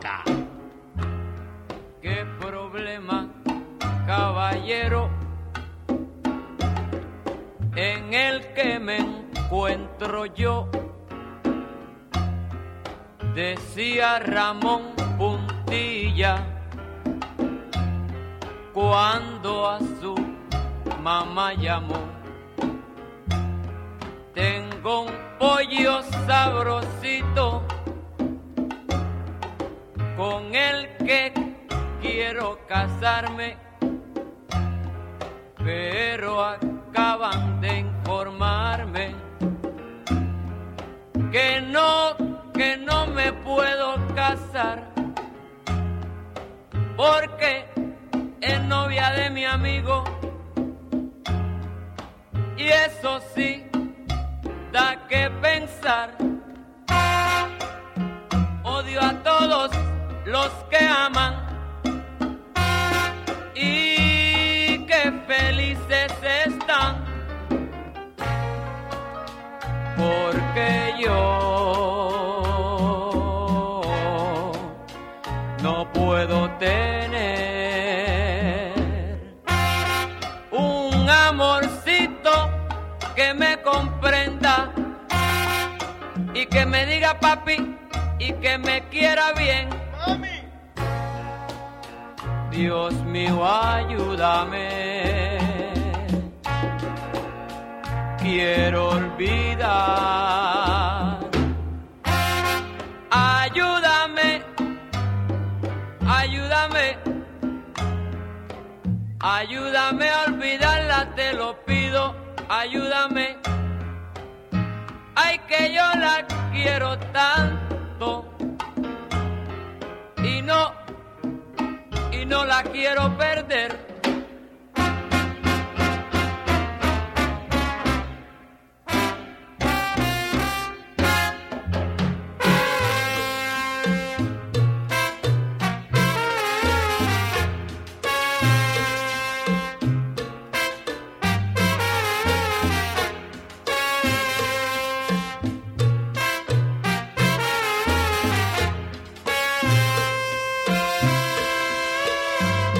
Bogotá. ¿Qué problema, caballero, en el que me encuentro yo? Decía Ramón Puntilla cuando a su mamá llamó. Tengo un pollo sabrosito con el que quiero casarme, pero acaban de informarme que no me puedo casar porque es novia de mi amigo, y eso sí da que pensar. Odio a todos los que aman y que felices están, porque yo no puedo tener un amorcito que me comprenda y que me diga papi y que me quiera bien. Mami. Dios mío, ayúdame. Quiero olvidar. Ayúdame, ayúdame, ayúdame a olvidarla, te lo pido, ayúdame. Ay, que yo la quiero tanto y no la quiero perder.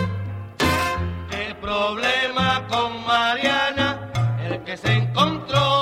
El problema con Mariana, el que se encontró